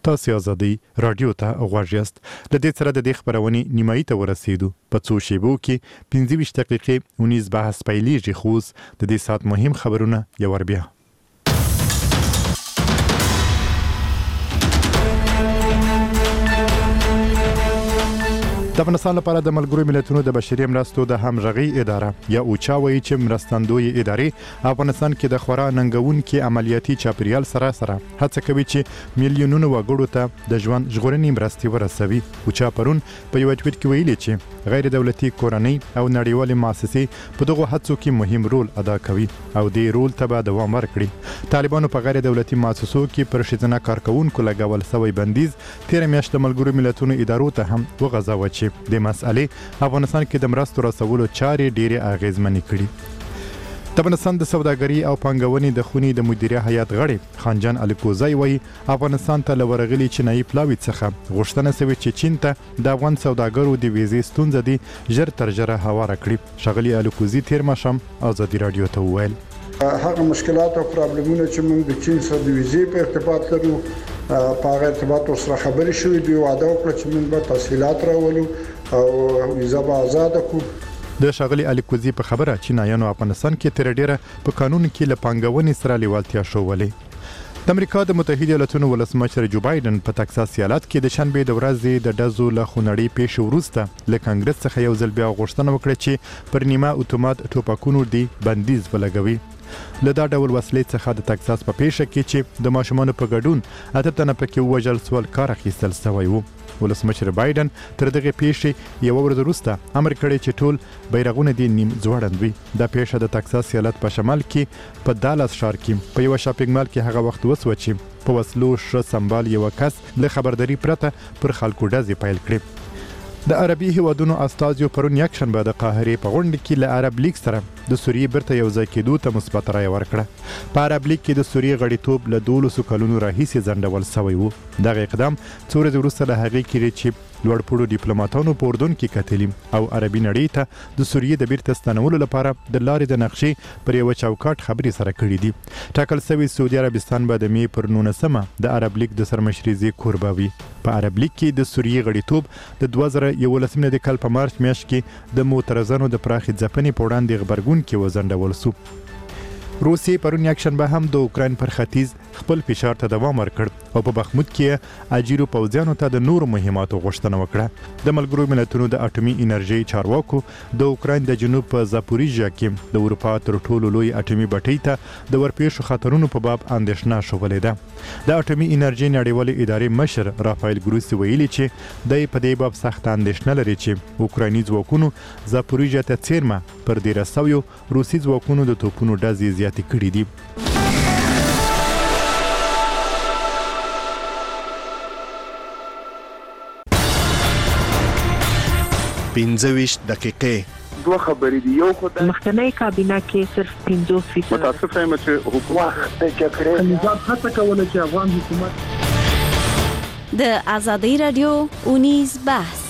تاسو ازادي رادیو ته غوږ یاست. د دې سره د خبرونې نیمایي ته ورسېدو. په څو شیبو کې 15 دقیقې ونیز بحث پیلېږي خو د دې سات مهم خبرونه یو ور بیا. د افغانستان لپاره د ملګرو ملتونو د بشري مرستو د همغږي اداره یا اوچا وایي چې مرستندوی ادارې افغانستان کې د خورا ننګونکو عملیاتي چاپیریال سره هڅه کوي چې میلیونونو وګړو ته د ژوند ژغورنې مرستې ورسوي. اوچا پرون په یو ټویټ کې ویلي چې غیر دولتي کورنۍ او نړیوالې مؤسسې په دغه هڅو کې مهم رول ادا کوي او دې رول ته به دوام ورکړي. طالبانو په غیر دولتي مؤسسو کې پر ښځینه کارکونکو لګول شوی بندیز تیر میاشت د ملګرو ملتونو ادارو ته هم وغځاوه چې د مسئلې افغانستان کې د مرستو رسولو چارې ډېرې اغیزمنې کړي. د افغانستان د سوداګرۍ او پانګونې د خونې د مدیریت هیئت غړي خانجان الکوزی وایي افغانستان ته لورغلي چینایي پلاوی څخه غوښتنه شوې چې چین ته د افغان سوداګرو د ویزې ستونزې دي ژر تر ژره هواره کړي. ښاغلي الکوزی تیر ماښام آزادي رادیو ته وویل هغه مشکلات او پرابلمونه چې موږ د چین سره د ویزې په ارتباط لرو په هغه ارتباط سره خبرې شوې دي. وعده وکړه چې موږ به تفصیلات راولو او ویزه به آزاد کړو. د ښاغلي الکوزی په خبره چینایانو افغانستان کې تر ډیره په قانون کې له پانګونې سره لیوالتیا شولې. د امریکا د متحده ایالاتونو ولسمشر جو بایدن په تکساس ایالت کې د شنبه د ورځې د ډزو له خونړۍ پیښې وروسته له کانګرس څخه یو ځل بیا غوښتنه وکړه چې پر نیمه اتومات ټوپکونو دی بندیز ولګوي. له دا ډول وسلې څخه د تکساس په پیښه کې چې د ماشومانو په ګډون اته تنه پکې وژل سول کار اخیستل شوی وو. ولسمشر بایدن تر دغه پیښې یو ورځ وروسته امر کړی چې ټول بیرغونه دي نیم ځوړند وي. دا پیښه د تکساس ایالت په شمال کې په دالاس ښار کې په یو شاپینګ مال کې هغه وخت وسوه چې په وسلو ښه سمبال یو کس له خبرداري پرته پر خلکو ډزې پیل کړې. د عربي هیوادونو استازیو پرون یک شنبه د قاهرې په غونډه کې له عرب لیگ سره د سوریې برته یو ځای کېدو ته مثبت رایه ورکړه. په عرب لیگ کې د سوریې غړیتوب له 12 کلونو راهیسې ځنډول شوی و. دغه اقدام څو ورځې وروسته له هغې کې چې لوړپوړو ډیپلوماټانو په اردن کې کتلي او عربي نړۍ ته د سوریې د بیرته ستنولو لپاره د لارې د نقشې پر یو چوکاټ خبرې سره کړې دي. ټاکل شوی سعودي عربستان به د مې پر 19 د عرب لیگ د سرمشري کوربه وي. په عرب لیگ کې د سوریې غړیتوب د 2011 د کال په مارچ میاشت کې د معترضانو د پراخې ځپنې په وړاندې غبرګون کې وځنډول شو. روسیې پرون یک شنبه هم د اوکراین پر ختیځ خپل فشار ته دوام ورکړ او په بخمود کې اجیرو پوځیانو ته د نورو مهماتو غوښتنه وکړه. د ملګرو ملتونو د اټومي انرژي چارواکو د اوکراین د جنوب په زاپوریژیا کې د اروپا تر ټولو لوی اټومي بټۍ ته د ورپېښو خطرونو په باب اندېښنه شولې ده. د اټومي انرژي نړیوالې ادارې مشر رافایل ګروسی ویلي چې د په دې باب سخت اندېښنه لري چې اوکرایني ځواکونو زاپوریژیا ته څیرمه پر 1300 روسي ځواکونو د توپونو ډزې زیاتې کړې دي. 25 دقیقې دوه خبرې دي. یو خدای مخکنی کابینه کې صرف 50% متاسف یم چې حکومت جګړې نظام هڅه کوله چې افغان حکومت د آزادۍ رادیو اونیز بحث.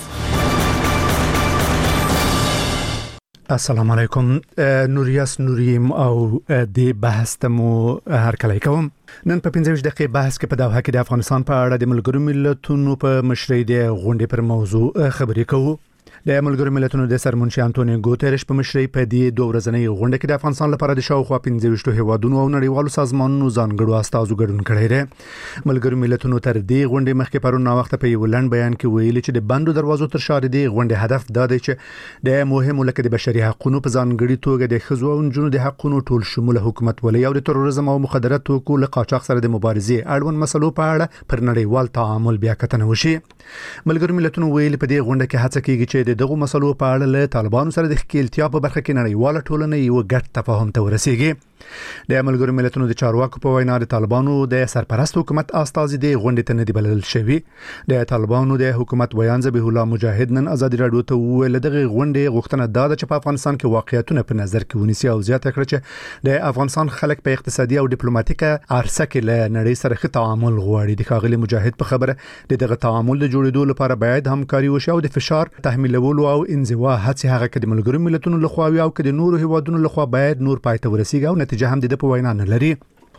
السلام علیکم. نوریاس نوریم او د بحث تمو هر کله کوم. نن په 15 دقیقې بحث کې په دوحه کې د افغانستان په اړه د ملګرو ملتونو په مشرۍ د غونډې پر موضوع خبرې کوو. د ملګرو ملتونو د سرمنشي انټونیو ګوتریش په مشرۍ په دې دوه ورځنۍ غونډه کې د افغانستان لپاره د شاوخوا 15 هیوادونو او نړیوالو سازمانونو ځانګړو استازو ګډون کړی دی. ملګرو ملتونو تر دې غونډې مخکې پرون وخت په یو لنډ بیان کې ویلي چې د بندو دروازو تر شا د غونډې هدف دا دی چې د مهمو لکه د بشري حقوقو په ځانګړي توګه د ښځو او نجونو د حقوقو ټول شموله حکومت ولې او د تروریزم او مخدرات توکو له قاچاق سره د مبارزې اړوند مسلو په اړه پر نړیوال تعامل بیا کتنه وشي. ملګرو ملتونو ویلي په دې غونډه کې هڅه کیږي چې دغه مسلو په اړه له طالبانو سره د ښکېلتیا په برخه کې نړیواله ټولنه یو ګډ تفاهم ته ورسیږي. د ملګرو ملتونو د چارواکو په وینا د طالبانو د سرپرست حکومت استازي د غونډې ته نه دی بلل شوی. د طالبانو د حکومت ویان ذبیح الله مجاهد نن آزادي رادیو ته ویل دغه غونډې غوښتنه دا ده چې په افغانستان کې واقعیتونه په نظر کې ونیسي او زیاته کړي چې د افغانستان خلک په اقتصادي او ډیپلوماټیکه عرصه کې له نړۍ سره ښه تعامل غواړي. د ښاغلي مجاهد په خبره دغه تعامل د جوړېدو لپاره باید همکاري وشي او د فشار تحمیلولو او انزوا هڅې هغه کې د ملګرو ملتونو لخوا او کې د نورو هیوادونو لخوا باید نور پای ته ورسیږي او نتیجه هم د په وینا نه لري.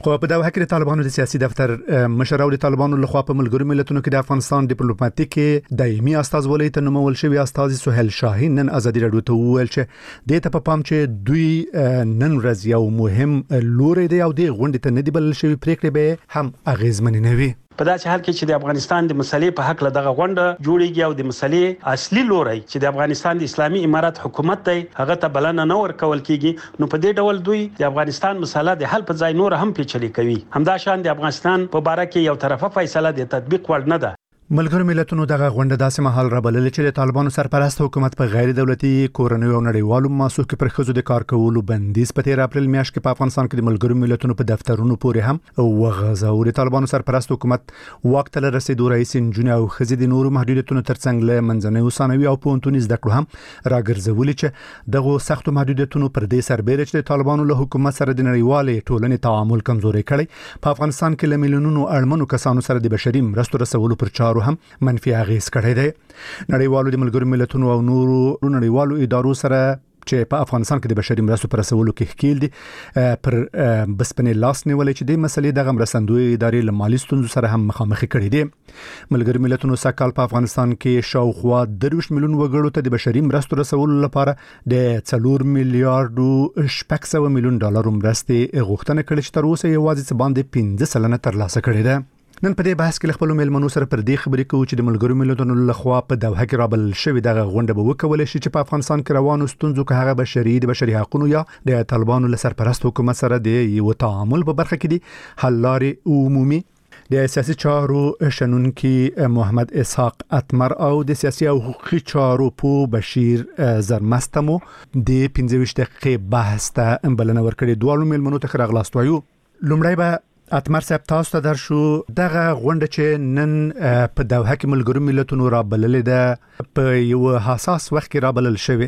خو په دغه کې طالبانو د سیاسي دفتر مشر او د طالبانو لخوا په ملګرو ملتونو کې د افغانستان ډیپلوماټیک دایمي استازولۍ ته نومول شوی استاذ سهیل شاهین نن ازادي رادیو ته وویل چې د ته په پام چې دوی نن ورځ یو مهم لوري دی او د غونډې ته ندی بل شوی پریکړې به هم اغیزمن نه وي. په داسې حال کې چې د افغانستان د مسلې په حق له دغه غونډه جوړیږي او د مسلې اصلي لوري چې د افغانستان د اسلامي امارات حکومت دی هغه ته بلنه نه ورکول کیږي نو په دې ډول دوی د افغانستان مسله د حل په ځای نور هم پیچلي کوي. همدا شان د افغانستان په باره کې یو طرفه فیصله د تطبیق وړ نه ده. ملګرو ملتونو دغه غونډه داسې مهال رابلل چې د طالبانو سرپرست حکومت په غیر دولتي کورنیو او نړیوالو مؤسسو کې پر ښځو د کار کولو بندیز په 13 اپریل میاشت کې په افغانستان کې د ملګرو ملتونو په دفترونو پورې هم وغځاو. د طالبانو سرپرست حکومت واک ته رسیدو رئیس نجونې او ښځې د نورو محدودیتونو ترڅنګ له منځنۍ ثانوي او پوهنتوني زده کړو هم راګرځولي چې دغه سختو محدودیتونو پر دې سربېره چې د طالبانو له حکومت سره د نړیوالې ټولنې تعامل کمزوري کړي په افغانستان کې له میلیونونو اړمنو کسانو سره د بشري مرستو رسولو پر چارو هم منفي اغیز کړی دی. نړیوالو د ملګرو ملتونو او نورو نړیوالو ادارو سره چې په افغانستان کې د بشري مرستو پر رسولو کې ښکیل دي پر بسپنې لاس نیولې چې د مسلې د مرستندوی ادارې له مالي ستونزو سره هم مخامخ کړي دي. ملګرو ملتونو سکهال په افغانستان کې شاوخوا 30 میلیون وګړو ته د بشري مرستو رسولو لپاره د 4 میلیارډ 600 میلیون ډالر مرستې غوښتنه کړې چې تر اوسه یوازې باندې 15% ترلاسه کړې ده. نن په دې بحث کې خپل ملمنو سره پر دې خبرې کوو چې د ملګرو ملتونو لخوا په دوحه کې رابل شوی دغه غونډه به وکول شي چې په افغانستان کې روانو ستونزو کې هغه بشري حقوقو یا د طالبانو له سرپرست حکومت سره د یو تعامل په برخه کې دي حل لارې عمومي. د سیاسي چارو شنونکي محمد اسحاق اتمر او د سیاسي او حقوقي چارو په بشیر زرمستمو د 15 دقیقې بحث ته بلنه ورکړې. دوه ملمنو ته راغلاست وایو. لومړی به اتمر صاحب تاسو ته درشو دغه غونډه چې نن په دوحه کې ملګرو ملتونو را بللې ده په یو حساس وخت کې را بلل شوی.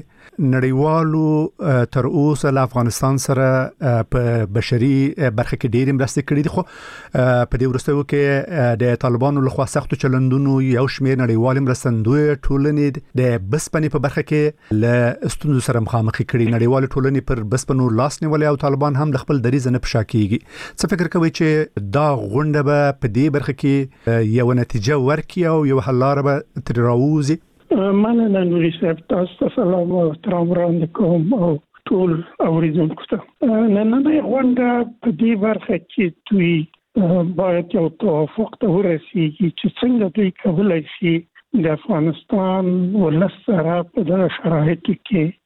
نړیوالو تر اوسه له افغانستان سره په بشري برخه کې ډېر مرستې کړې دي خو په دې وروستیو کې د طالبانو لخوا سختو چلندونو یو شمېر نړیوال مرستندوی ټولنې د بسپنې په برخه کې له ستونزو سره مخامخ کړي. نړیوال ټولنې پر بسپنو لاس نیولې او طالبان هم د خپل دریځ نه پشا کیږي. څه فکر کوي چې دا غونډه به په دې برخه کې یو نتیجه ورکړي او یو حل لاره به تر راوځي؟ مننه نوري صاحب، تاسو ته سلام او احترام وړاندې کوم او ټول اوریدونکو ته. نننۍ غونډه په دې برخه کې دوی باید یو توافق ته ورسیږي چې څنګه دوی کولی شي د افغانستان ولس سره په دغه شرایطو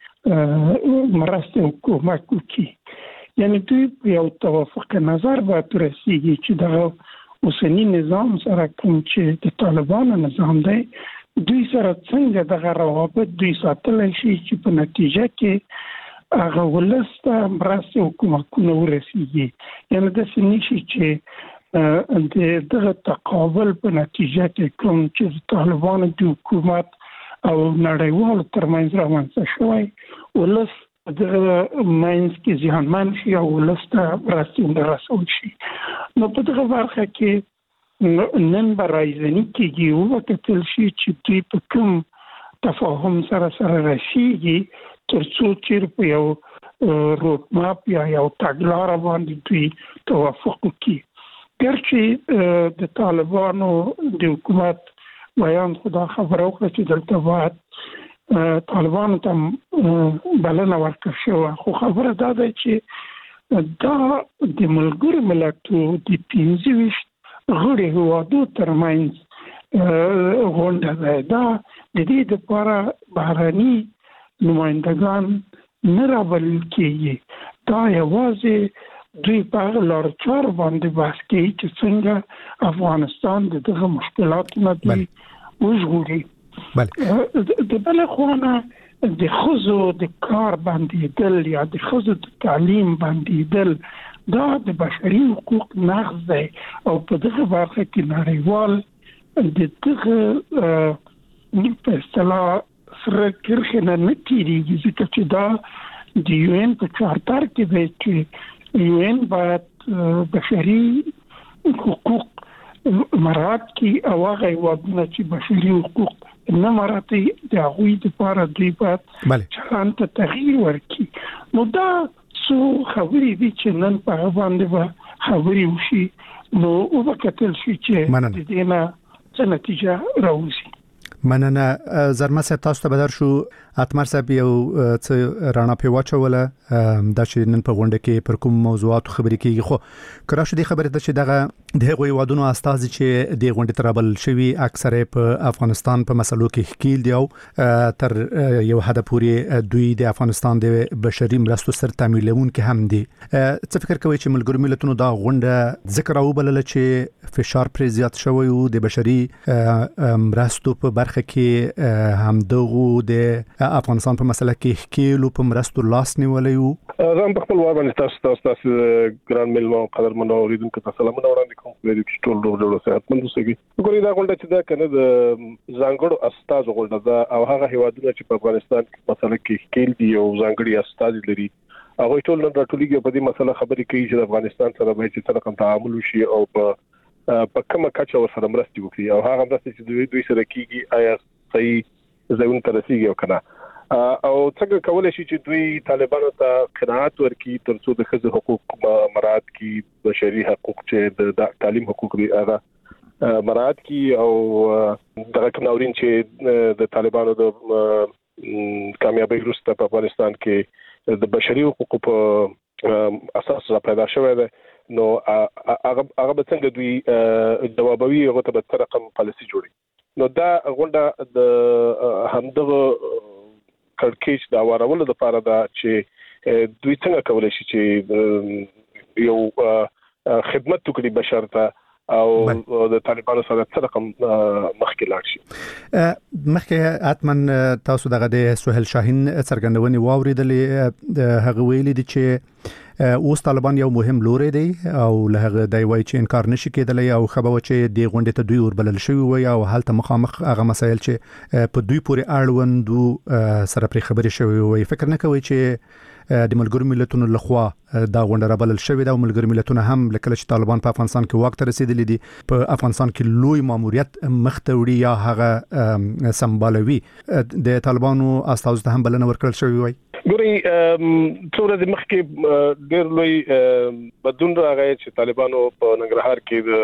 کې مرسته حکومت وکړي. یعنی دوی په یو توافق نظر باید ورسیږي چې دغه اوسنی نظام سره کوم چې د طالبانو نظام دی دوی سره څنګه دغه روابط دوی ساتلی شي چې په نتیجه کې هغه ولس ته مرستې حکومتونه ورسیږي. یعنې داسې نه شي چې د دغه تقابل په نتیجه کې کوم چې د طالبانو د حکومت او نړیوالو ترمنځ رامنځته شوی ولس دغه مینس کې زیانمن شي او ولس ته مرستې رسول شي. نو په دغه برخه کې نن به رایزني کېږي وکتل شي چې دوی په کوم تفاهم سره رسیږي تر څو چې په یو روډ ماپ یا یو تګلاره باندې دوی توافق وکړي. ګرچې د طالبانو د حکومت بیان خدا خبره وکړه چې دلته باید طالبانو ته بلنه ورکړل شوه، خو خبره دا ده چې دا د ملګرو ملتو د 15 غړي هیوادو ترمنځ غونډه ده. دا د دې لپاره بهرني نمایندګان نه رابلل کېږي. دا یوازې دوی په هغه لارو چارو باندې بحث کوي چې څنګه افغانستان د دغه مشکلاتو نه دوی وژغوري. د بل خوا د ښځو د کار بندېدل یا د ښځو د تعلیم بندېدل دا د بشري حقوق نقض دی او په دغه برخه کې نړیوال د دغه په اصطلاح سره کرښې نه تېرېږي، ځکه چې دا د یو ان په چارتر کې دی چې یو ان باید بشري حقوق مراعات کړي او هغه هېوادونه چې بشري حقوق نه مراعات د هغوی دپاره دوی باید چلند ته تغییر ورکړي. نو دا څو خبرې دي چې نن په هغه باندې به خبري وشي نو او وکتل شي چې د دې نه څه نتیجه راوځي. مننه زرمه صاحب، تاسو ته بدر شو اتمر صاحب یو څه رانا په واچوله د چې نن په غونډه کې پر کوم موضوعات خبرې کیږي، خو کراشه دي خبره ده چې دغه د غوي وادونو استاد چې د غونډه ترابل شوی اکثره په افغانستان په مسلو کې حکیل دی او تر یو حد پورې دوی د افغانستان د بشري مرستو سر تعمیلون کې هم دي. څه فکر کوي چې ملګرو ملتونو دا غونډه ذکر او بلل چې فشار پر زیات شوی او د بشري مرستو په برخه کې هم دغه د افغانستان په مسله کې حکیل او په مرستو لاس نیولې زم په خپل وار باندې تاسو ګران ملمو قدرمنو اوریدونکو ته سلامونه وړاندې کوم په دې ټول ډول صحتمند اوسئ. ګورې دا غونډه چې دا کنه د ځانګړو استاد غونډه ده او هغه هیوادونه چې په افغانستان کې مسله کې حکیل دي او ځانګړي استاد لري هغه ټول نن راټولېږي په دې مسله خبرې کوي چې افغانستان سره به چې څنګه تعامل وشي او په کومه کچه ورسره مرستې وکړي او هغه مرستې چې دوی سره کیږي آیا صحیح ځایونه ته رسیږي او کنه او څنګه کولای شي چې دوی طالبانو ته قناعت ورکړي ترڅو د ښځو حقوق مراعات کړي، بشري حقوق چې د تعلیم حقوق لري هغه مراعات کړي او دغه کناورین چې د طالبانو د کامیابی وروسته په افغانستان کې د بشري حقوقو په اساس را پیدا شوی دی نو هغه به څنګه دوی جوابوي هغه ته به رقم پالیسي جوړي. نو دا غونډه د همدغه کړکېچ دا وارولو لپاره دا چې دوی څنګه کولای شي چې یو خدمت وکړي بشر ته او د طالبانو سره څه رقم مخکې لاړ شي. مخکې اتمن تاسو دغه د سهیل شاهین څرګندونې واوریدلې هغه ویلي دي چې اوس طالبان یو مهم لوري دی او له هغه دی وایي چې انکار نشي کېدلی او خبره چې د غونډې ته دوی وربلل شوی وي او هلته مخامخ هغه مسایل چې په دوی پورې اړوند سره پر خبرې شوی وي. فکر نه کوي چې د ملګرو ملتونو لخوا دا غونډه را بلل شوې ده او ملګرو ملتونو هم لکه چې طالبان په افغانستان کې واک ته رسیدلي دي په افغانستان کې لوی ماموریت مخته وړي یا هغه سمبالوي د طالبانو استازو ته هم بلنه ورکړل شوې وي. ګوري څومره د مخکې ډېر لوی بدلون راغی چې طالبانو په ننګرهار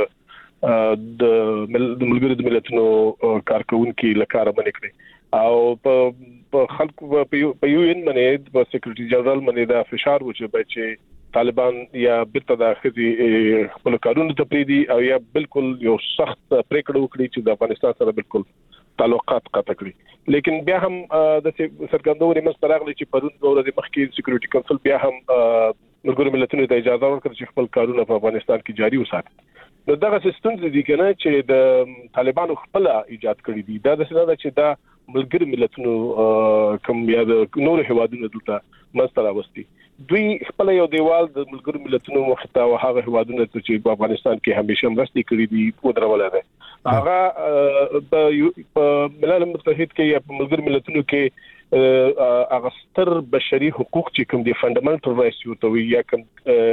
کې د ملګرو ملتونو کارکونکو لکاره باندې کړی او په خلکو په یو ان باندې په سیکریټری جنرال باندې دا فشار و چې طالبان یا بیرته د خځې خپل کارونه ته پریدي او یا بالکل یو سخت پریکړه وکړي چې د افغانستان سره بالکل تعلقات قطع کړي. لیکن بیا هم د سرګندوري مستراغلي چې پرون ورځ مخکې سیکریټری کونسل بیا هم ملګرو ملتونو ته اجازه ورکړه چې خپل کارونه په افغانستان کې جاري وساتي. نو دغه سیستم دي کنه چې د طالبانو خپل ایجاد کړی دي دا د څه ده چې دا ملګرو ملتونو کوم یا د نور هیوادونو دلته مستر اوستي دوی خپل یو دیوال د ملګرو ملتونو مخته او هغه هیوادونو چې په افغانستان کې همیشه مرستې کړې دي په درول ده هغه په ملل متحد کې یا په ملګرو ملتونو کې اغستر بشري حقوق چې کوم دي فندامنټل رائټس یو ته یا کوم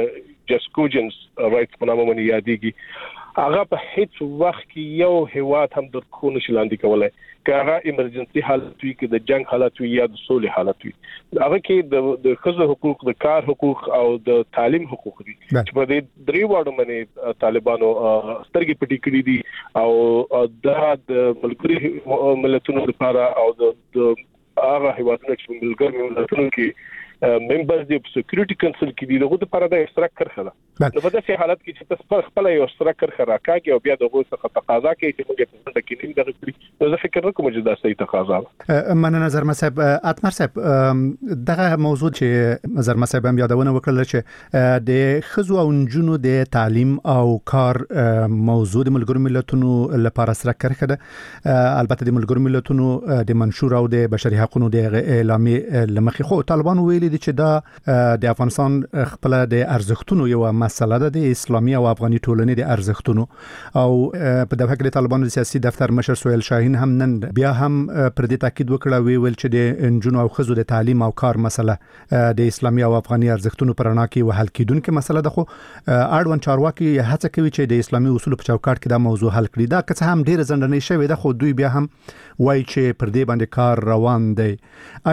جسکوجنز رائټس په نامه باندې یادېږي هغه په هیڅ وخت کې یو هیواد هم د خونو شلاندې کولای که هغه ایمرجنسي حالت وي که د جنگ حالت وي یا د سولې حالت وي هغه کې د ښځو حقوق د کار حقوق او د تعلیم حقوق دي چې په دې درې واړو باندې طالبانو سترګې پټې کړې دي او دا د ملګرو ملتونو لپاره او د هغه هیوادونو چې ملګرو ملتونو کې ممبرز دی په سکیورټي کونسل کې دي دغه لپاره د اشتراک کرخه ده نو په داسې حالت کې چې تاسو خپل یو اشتراک کرخه راکاږي او بیا دغه څخه تقاضا کوي چې موږ په دې کې نیم دغه کړی نو زه فکر کوم چې دا صحیح تقاضا ده. من نظر مصعب اتمر صاحب دغه موضوع چې نظر مصعب هم یادونه وکړل چې د خزو او نجونو د تعلیم او کار موضوع د ملګرو ملتونو لپاره سره کرخه ده البته د ملګرو ملتونو د منشور او د بشري حقوقو د اعلامیه لمخې خو طالبان ویلي چې دا د افغانستان خپل د ارزښتونو یو مسله ده د اسلامي او افغاني ټولنې د ارزښتونو او په دغه کې طالبانو د سیاسي دفتر مشر سهیل شاهین هم نن بیا هم پر دې تاکید وکړ ویل چې د انجونو او خزو د تعلیم او کار مسله د اسلامي او افغاني ارزښتونو پر اړه کې وحل کیدونکې مسله ده خو اړوند چارواکي هڅه کوي چې د اسلامي اصول په چوکاټ کې دا موضوع حل کړي دا که څه هم ډیر ځنډنې شوې ده خو دوی بیا هم وایي چې پر دې باندې کار روان دی. آیا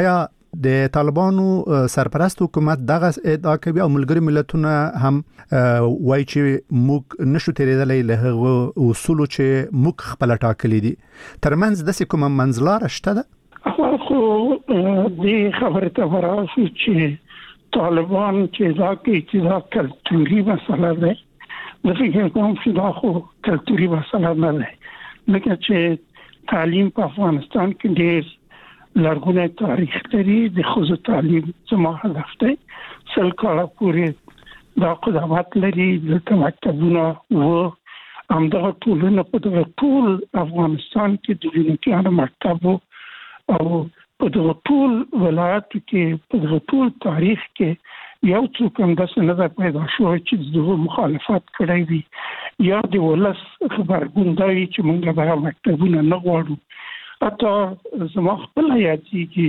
د طالبانو سرپرست حکومت دغه ادعا کوي او ملګری ملتونه هم وایي چې موږ نشو تیرېدلی له هغه اصولو چې موږ خپل ټاکلي دي. ترمنځ داسې کومه منځلاره شته ده؟ اول خو دې خبرې ته وراسو چې طالبان چې دا کوي چې دا کلتوري مسله ده. زه فکر کوم چې دا خو کلتوري مسله نه ده، لکه چې تعلیم په افغانستان کې ډېر لرغونی تاریخ لري. د ښځو تعلیم زما هدف دی. 100 کاله پورې دا قدامت لري. دلته مکتبونه و، همدغه ټولنه په دغه ټول افغانستان کې د جنوبیانو مکتب او په دغه ټول ولایتو کې په دغه ټول تاریخ کې یو څوک هم داسې نه ده پیدا شوی چې دغه مخالفت کړی وي یا د ولس خبرګون دا وي چې موږ دغه مکتبونه نه غواړو. حتی زما خپل یادېږي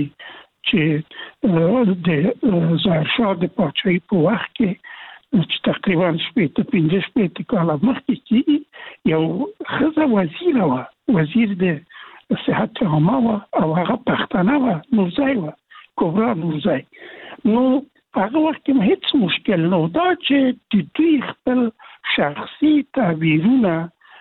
چې د ظاهرشاه د پاچاهۍ په وخت کې چې تقریبا 15 کاله مخکې یو ښځه وزیره وه، وزیر د صحت عامه وه او هغه پښتنه وه، نورزی وه، کبرا نورزی. نو هغه وخت کې هیڅ مشکل نه و. دا چې د دوی خپل شخصي تعبیرونه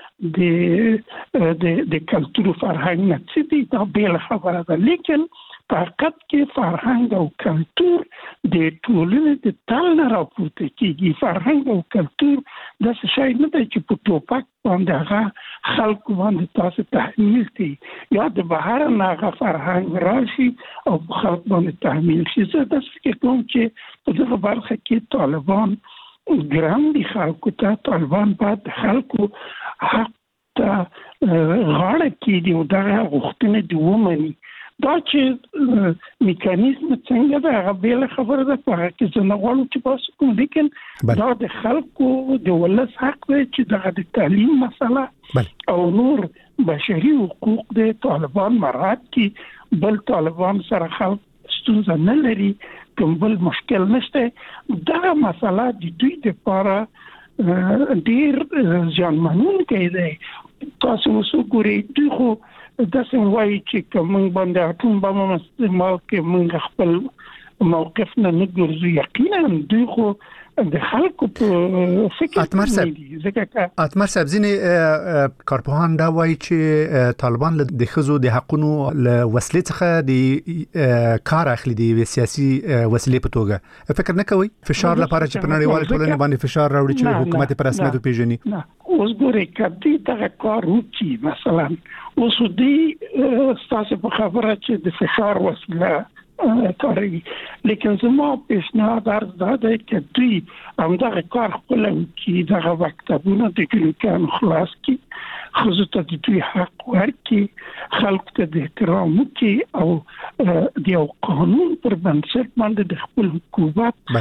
د کلتور او فرهنګ نه څه دي دا بل خبره ده، لیکن په حقیقت کې فرهنګ او کلتور د ټولنې د تل نه راپورته کېږي. فرهنګ او کلتور داسې شی نه دی چې په ټوپک باندې هغه خلکو باندې تاسو تحمیل کړي یا د بهر نه هغه فرهنګ راشي او په خلک باندې تحمیل شي. زه داسې فکر کوم چې په دغه برخه کې طالبان ګرام دي خلکو ته. طالبان باید خلکو حق ته غاړه کېږدي او دغه غوښتنې دې ومني. دا چې میکانیزم څنګه ده هغه بله خبره ده، په هغه کې زه نه غواړم چې بحث وکړم، لیکن دا د خلکو د ولس حق دی چې دغه د تعلیم مسله او نور بشري حقوق د طالبان مراعات کړي. بل طالبان سره خلک ستونزه نه لري، کوم بل مشکل نشته. دغه مسله د دوی لپاره ډېر زیانمنونکی دی. تاسو اوس وګورئ، دوی خو داسې وایي چې که موږ باندې اټوم بم استعمال کړي موږ خپل موقف نه ګرځو. یقینا دوی خو د خلکو په فکر کې اتمر صاحب ځینې کارپوهان دا وایي چې طالبان د ښځو د حقونو له وسیلې څخه د کار اخلي د سیاسي وسیلې په توګه. فکر نه کوي فشار لپاره چې په نړیوال ټولنې باندې فشار راوړي چې حکومت په رسمیت وپیژني؟ اوس ګورئ کدی دغه کار وکړي، مثلا اوس دوی ستاسو په خبره چې د فشار وسیله کاروي، لیکن زما پیشنهاد عرض دا دی چې دوی همدغه کار خپل وکړي، دغه مکتبونه د جنوبیانو خلاص کړي، ښځو ته د دوی حق ورکړي، خلکو ته د احترام وکړي او د یو قانون پر بنسټ باندې د خپل حکومت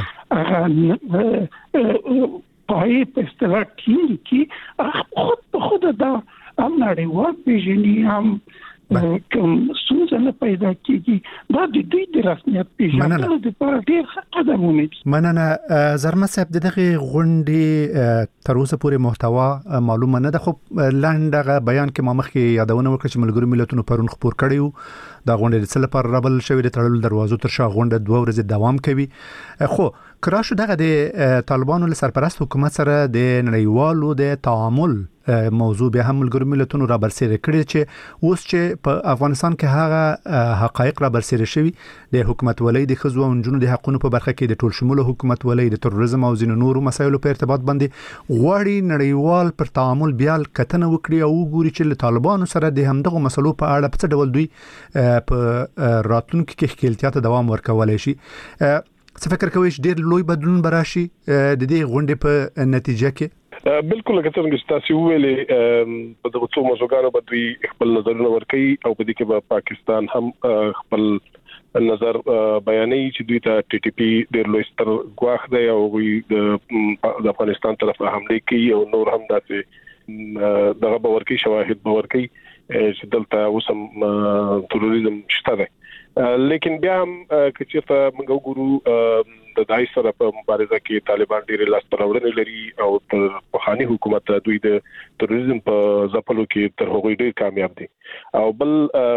هغه پای په اصطلاح کې خود په خود دا هم نړیوال پیژني، هم کوم څه نه پیدا کیږي. دا د دوی د رسمیت پیژندلو لپاره ډېر ښه قدمونه دي. مننه زرمه صاحب. دغه غونډې تر اوسه پورې محتوا معلومه نه ده، خو لنډغه بیان کې ما مخکې یادونه وکړه چې ملګرو ملتونو پرون خبر کړی و دا غونډه د څه لپاره رابل شوې د تړلو دروازو تر شا غونډه 2 ورځې دوام کوي. خو کراشو دغه د طالبانو له سرپرست حکومت سره د نړیوالو د تعامل موضوع به هم ملګرو ملتونو را برسېره کړی چې اوس چې په افغانستان کې هغه حقایق را برسېره شوي د حکومت ولۍ د ښځو او نجونو د حقونو په برخه کې د ټول شموله حکومت ولۍ د تروریزم او ځینو نورو مسایلو په ارتباط باندې غواړي نړیوال پر تعامل بیا کتنه وکړي او وګوري چې له طالبانو سره د همدغه مسلو په اړه په څه ډول دوی په راتلونکي کې ښکېلتیا ته دوام ورکولی شي. څه فکر کوئ چې ډېر لوی بدلون به راشي د دې غونډې په نتیجه کې؟ بالکل لکه څنګه چې تاسو ویلې په دغه څو موضوعاتو باندې دوی خپل نظرونه ورکوي او په دې کې به پاکستان هم خپل نظر بیانوي چې دوی ته ټي ټي پی ډېر لوی ستر ګواښ دی او د افغانستان طرف حمله کوي او نور هم داسې دغه باور کوي شواهد باور کوي چې دلته اوسم تروریزم شته دی. لیکن بیا هم کچېرته موږ وګورو د داعش سره په مبارزه کې طالبان ډېر لاس پرورنې لري او تر پخوانی حکومت دوی د تروریزم په ځپلو کې تر هغه ډېر کامیاب دي او بل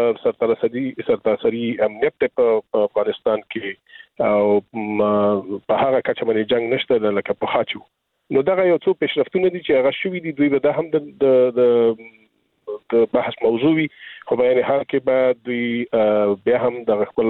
سرتاسري امنیت په افغانستان کې او په هغه کچه باندې جنگ نشته لکه په خاچو نو دا یو څو پیشرفتونه دي چې هغه شوې دي دوی به دا هم د بحث موضوع وي خو په هر کې به دوی بیا هم د خپل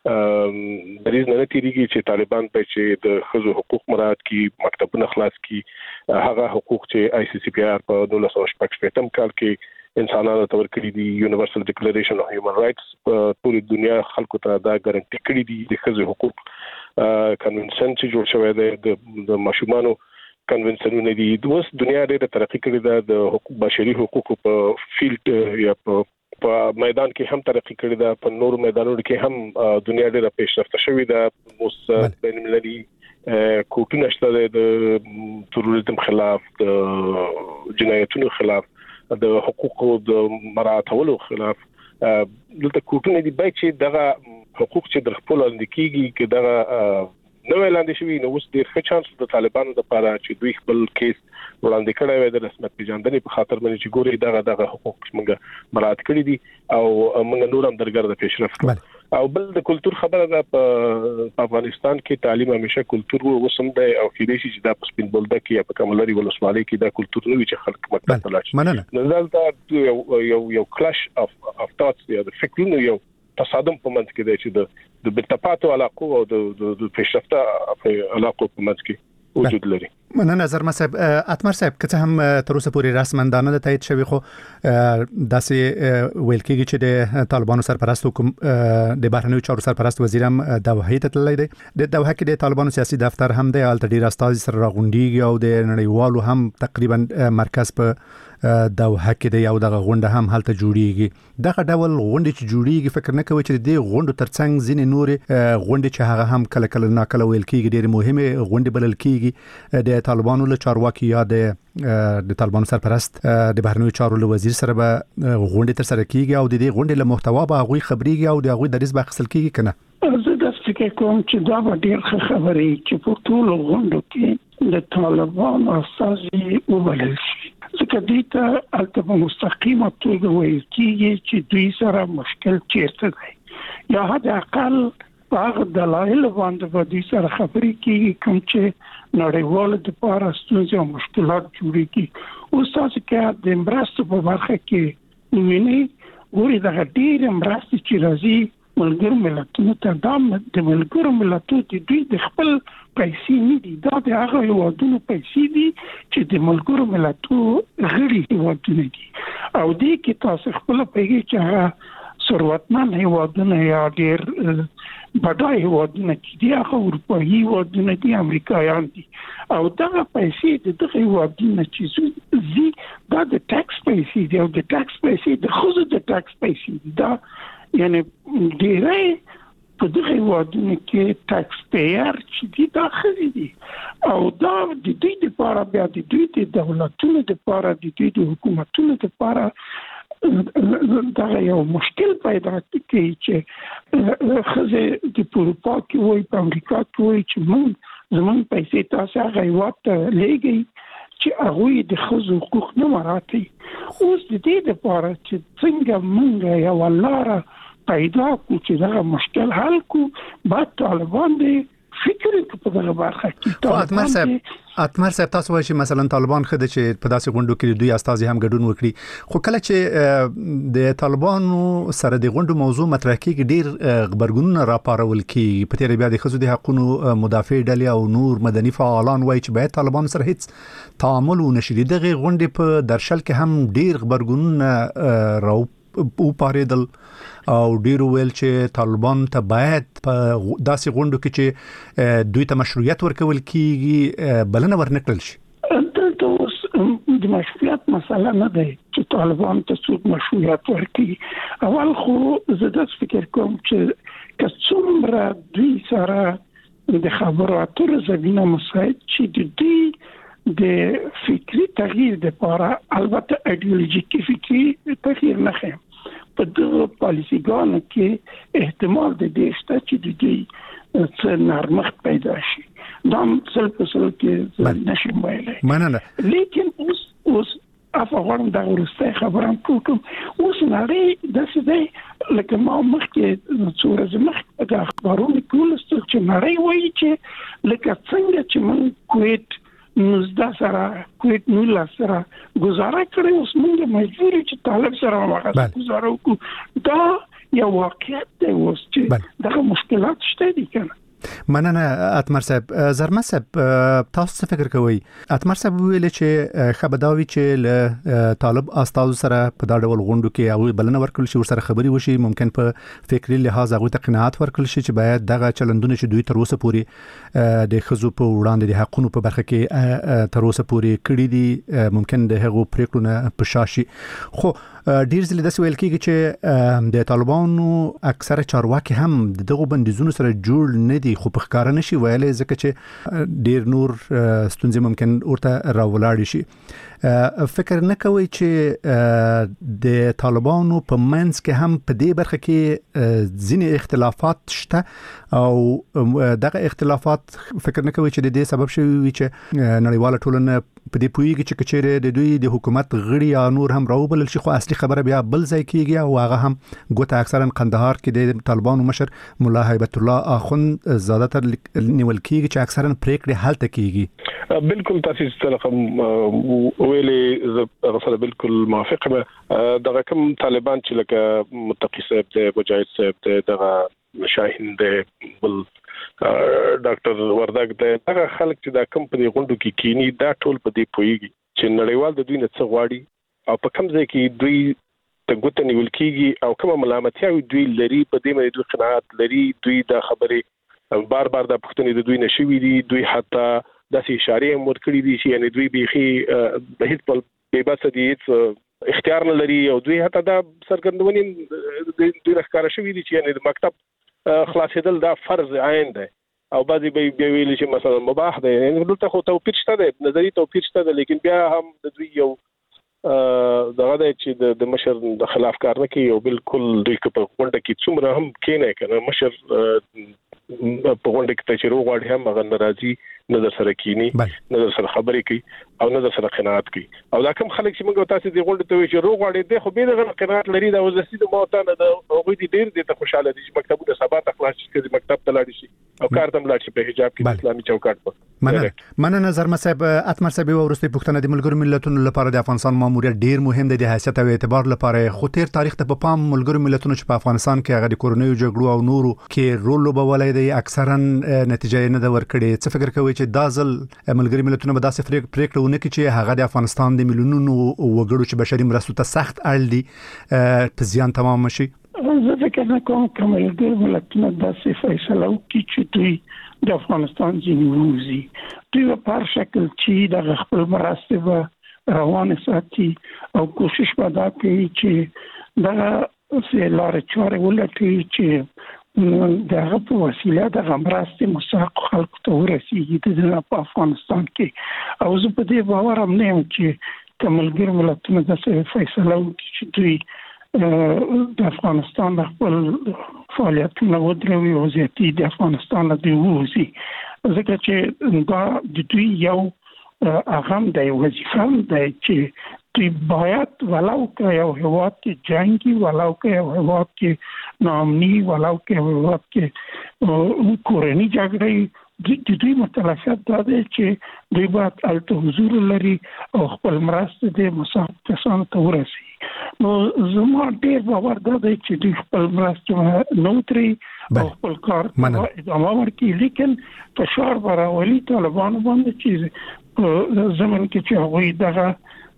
دریز نه تیریږي چې طالبان په چې د خزو حقوق مراعات کړي مکتبونه خلاص کړي هغه حقوق چې آی سی سی پی آر په 1948 کال کې انسانانو ته ورکړي دي یونیورسل ډیکلریشن اف هیومن رائټس په ټول دنیا خلکو ته دا ګارانټي کړي دي د خزو حقوق کنونشن چې جوړ شوی دی د ماشومانو کنونشنونه دي اوس دنیا ډېره ترقی کړې ده د بشري حقوقو په فیلډ یا په میدان کې هم ترقی کړې ده په نورو میدانونو کې هم دنیا ډېره پیشرفته شوې ده اوس بین المللي کوټونه شته د تروریزم خلاف د جنایتونو خلاف د حقوقو د مراعاتولو خلاف دلته کوټونه دي چې دغه حقوق چې د خپل اندکیږي کې دغه نو اعلان شوی نو اوس ډیر ښه چانس د طالبانو لپاره چې دوی خپل کیس وړاندې کړی وي د رسمیت پیژندنې په خاطر باندې چې ګوري دغه حقوق موږ مراعات کړی دي او موږ نور هم درګرده پیشرفت او بل د کلچر خبره ده په افغانستان کې تعلیم همیشه کلچر وسم دی او کې دي چې د پسپین بولده کې په کملري ولسوالۍ کې د کلچر نوې چې خلک مکتب ته لاړ نو دا یو کلاش اف ثاټس یا د فکرونو یو تصادم په منځ کې دی چې د بلتپاتو علاقو او د پیشرفته علاقو په منځ کې وجود لري. مننه زرما صاحب. اتمر صاحب که هم تر اوسه پورې رسمندانه د تایید شوی خو داسې ویل کېږي چې د طالبانو سرپرست حکومت د بهرنیو چارو سرپرست وزیر هم د دوحه ته تللی دی. د دوحه کې د طالبانو سیاسي دفتر هم دی الته ډیر استازي سره راغونډيږي او د نړیوالو هم تقریبا مرکز په دوحه کې دی او دغه غونډه هم هلته جوړیږي. دغه ډول غونډه چې جوړیږي فکر نه کوي چې د غونډو ترڅنګ ځینې نورې غونډې چې هغه هم کله کله ناکله ویل کېږي ډېر مهمه غونډه بلل کېږي د طالبانو له چارواکي یا د طالبانو سرپرست د بهرنیو چارو له وزیر سره به غونډه تر سره کیږي او د دې غونډې له محتوا به هغه خبريږي او د هغه دریز به خپل کیږي کنه. زه د فکر کوم چې دا به ډیر خبرې چې په ټول غونډو کې د طالبانو اساسي وبلل شي ځکه دوی ته البته مستقیمه توګه وایي چې دوی سره مشکل چیرته دی یا حد اقل هغه دلایل باندې په دې سره خبرې کیږي کوم چې نړیوال د لپاره ستونزې او مشکلات جوړیږي او تاسو کې د مرستو په برخه کې ویني ګوري دا ډېر مرستې چې راځي ملګرو ملتونو ته د ملګرو ملتونو د دوی د خپل پیسې نه دي دا د هغه هیوادونو پیسې دي چې د ملګرو ملتونو غړي هیوادونه دي او دې کې تاسو خپل پیږي چې هغه ثروتمن هیوادونه یا ډېر بډای هیوادونه چې دی هغه اروپایي هیوادونه دي امریکایان دي او دا پیسې د دغه هیوادونو چې زی دا د ټیکس پیسې دي او د ټیکس پیسې د خود د ټیکس پیسې دي دا یعنی ډیری په دغه هیوادونو کې ټیکس پییر چې دي دا خزي دي او دا د دوی لپاره بیا د دوی د دولتونو لپاره د دوی د حکومتونو لپاره دا یو مشکل پیدا کوي چې خزه د اروپا کې وای په امریکا کې وای چې زمون پیسې تاسو هغه وخت لګي چې هغه د خزو حقوق نه مراعاتي اوس د دې لپاره چې څنګه مونږ یو لاره پیدا کو چې دا مشکل حل کو بعد طالبان دې فکر په دغه برخه کې اتمر صاحب تاسو وایي چې مثلا طالبان خده چې په داسې غونډو کې دوی استازي هم ګډون وکړي خو کله چې د طالبانو سره د غونډو موضوع مطرح کیږي ډیر خبرګونونه راپارول کیږي په تیر بیا د خزو د حقوقو مدافع ډلې او نور مدني فعالان وایي چې باید طالبان سره هیڅ تعامل ونشي. دغه غونډې په درشل کې هم ډیر خبرګونونه راو او پاریدل او ډیر ویل چې طالبان ته باید په داسې غونډو کې چې دوی ته مشروعیت ورکول کیږي بلنه ورنکړل شي. د مشروعیت مسله نه ده چې طالبان ته څوک مشروعیت ورکړي. اول خو زه د فکر کوم چې څومره دوی سره د خبرو اترو زمينه مساعد چې د دوی د فکری تغییر لپاره البته ایدئولوژیکي فکری تغییر نه خیم په دغه پالیسیګانو کې احتمال د دې شته چې د څه نرمښت پیدا شي دا څل په څل کې نشم ویلای مننه لیکن اوس افغان دا ورسته خبرم کوم اوس نړۍ د څه لکه ما مخکې څوره مخکې د اخبارونو کول چې نړۍ وایي چې لکه څنګه چې من کویت 19 سره کویت 19 سره گزاره کړی اوس موږ مجبور چې طالب سره واغه گزاره وکړو دا یو واقعیت دی اوس چې دغه مشکلات شته دي کنه مننه اتمر صاحب زرمه صاحب تاسو څه فکر کوئ اتمر صاحب ویل چې خبرداوی چې له طالب استاد سره په دا ډول غونډو کې هغه بلنه ورکړل شي ورسره خبري وشي ممکن په فکری لحاظ هغه ته قناعت ورکړل شي چې باید دغه چلندونه چې دوی تر اوسه پورې د خزو په وړاندې د حقونو په برخه کې تر اوسه پورې کړی دي ممکن د هغو پریکړو په شاشي خو ډیر ځله د ویل کېږي چې د طالبانو اکثره چارواکي هم دغه بندیزونو سره جوړ نه دي خو په ښکار نشي ویلې ځکه چې ډیر نور ستونزې ممکن ورته راولاړ شي فکر نه کوي چې د طالبانو په منځ کې هم په دې برخه کې ځینې اختلافات شته او دغه اختلافات فکر نه کوي چې د دې سبب شوی وي چې نړیواله ټولنه په دې پویږي چې کچېره د دوی د حکومت غړي یا نور هم راوبلل شي خو اصلي خبره بیا بل ځای کېږي او هغه هم ګوته اکثرا قندهار کې د طالبانو مشر مولا هیبت الله اخوند زیاتره نیول کېږي چې اکثرا پریکړې هلته کېږي بالکل تاسو ستاسو ویلې غسل بالکل موافقه دغه کوم طالبان چې لکه متقی صاحب د مجاهد صاحب دغه شاهین د بل ډاکټر وردګ دغه خلک چې دا کم په غونډو کې کینی دا ټول په دې پويږي چې نړیوال د دوی نه څه غواړي او په کوم ځای کې دوی ته ګوت نیول کیږي او کومه ملامتیا دوی لري په دې باندې دوی قناعت لري دوی دا خبره بار بار د پښتنې د دوی نشوي دي دوی حتی داسې اشاره هم ورکړي دي چې یعنی دوی بيخي د هیڅ په بس دي اختیار نه لري او دوی حتی دا سرګندونی دوی راخاره شوی دي چې یعنی د مکتب خلاصېدل دا فرض عین دی او بعضی به ویل چې مثلا مباح دی یعنی دلته خو توپیر شته دی نظری توپیر شته دی لیکن بیا هم د دوی یو دغه د چې د مشر د خلاف کار نه کوي او بالکل دوی په غونډه کې څومره هم کینې کنه مشر په غونډه کې چې روغاړي هم هغه ناراضي نظر سره کینی نظر سره خبرې کوي او نظر سره قناعت کوي او دا کوم خلک چې موږ تاسو د غونډه ته وی چې روغاړي د خو به د قناعت لري دا وزسي د موتانه د هغه دي ډیر د خوشاله دي چې مکتبونه سبا ته خلاص شي مکتب ته لاړ شي او کار تم لاړ شي په حجاب کې اسلامي چوکاټ په مننه نظر مصعب اتمر صاحب ورسته پښتنه د ملګرو ملتونو لپاره د افغانستان ماموریت ډیر مهم دی د حیثیت او اعتبار لپاره خو تیر تاریخ ته په پام ملګرو ملتونو چې په افغانستان کې هغه د کورونیو جګړو او نورو کې رول لوبولای دی اکثرا نتیجه نه دا ورکړي څه فکر کوي چې دا ځل ملګری ملتونه به داسې پریکړه ونه کړي چې هغه د افغانستان د میلیونونو وګړو چې بشري مرستو ته سخت اړ دي په زیان تمام شي زه فکر نه کوم چې ملګری ملتونه داسې فیصله وکړي چې دوی د افغانستان ځینې ووځي دوی په هر شکل چې د خپل مرستې به روان ساتي او کوشش به دا کوي چې دغه لارې چارې ولټوي چې دغه په وسیله د غمراستي مساق خلق ته ورسیږي د افغانستان کې او زه په دې باور هم نه یم چې ملګری ملتونه د فیصله وکړي چې دوی د افغانستان د خپل فعالیتونه ودروي او زیاتې د افغانستان د ووځي ځکه چې دا د دوی یو اهم د وظیفه ده چې دوی باید ولو که یو هیواد کې جنگي ولو که یو هیواد کې ناامني ولو که یو هیواد کې کورنۍ جګړې د دوی مطالعات دا ده چې دوی باید الته حضور لري او خپل مرسته د مساعد کسانو ته ورسي نو زما ډیر باور دا دی چې دوی خپل مرسته نو تري او خپل کار ادامه ورکړي لیکن فشار براولي طالبانو باندې چې زمون کې چې هغوی دغه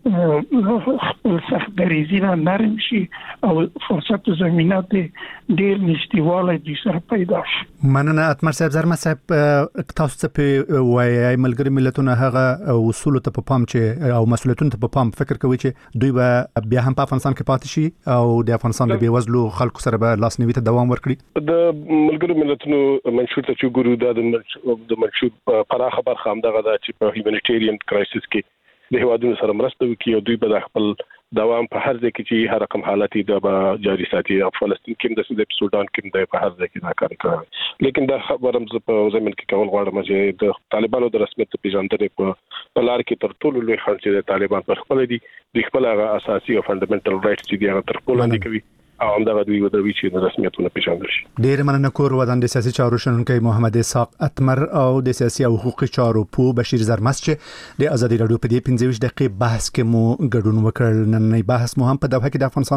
خپل سخت دریزي نه نرم شي او فرصت زمينه دې ډیر نشټیواله دي سره پیدا شي مننه اتمر صاحب زرمه صاحب تاسو ته وایي ملګری ملتونه هغه اصول ته په پام چې او مسؤلیتونو ته په پام فکر کوي چې دوی به بیا هم په افغانستان کې پاتې شي او د افغانستان د بیوزلو خلکو سره به لاسنیوي ته دوام ورکړي د ملګری ملتونو منشور ته چې ګورو د منشور پراخه برخه هم دغه چې په هیومانیټیرین کرایسس کې د هوادونو سره مرسته وکړي او دوی به خپل دوام په هر ځای کې چې هر رقم حالت د جاری ساتي فلسطین کې د سودان کې د په هر ځای کې دا کار کوي لیکن دا خبرم په زمين کې کول غواړم چې د طالبانو د رسمیت پیژندنې په لار کې تر ټولو لوی خنډ چې د طالبان پر خپل دي د خپل اساسي او فندامنټل رائټس چې دی هغه تر ټولو نه کوي او همدغه دوی ودروي چې د رسمیتونو پیژندل شي. ډیر مننه کور ودان د سیاسي چارو شنونکي محمد اسحاق اتمر او د سیاسي او حقوقي چارو په بشیر زرمس چې د ازادي رادیو په دې 15 دقیقې بحث کې مو ګډون وکړ. نن بحث مو هم په دغه کې د افغانستان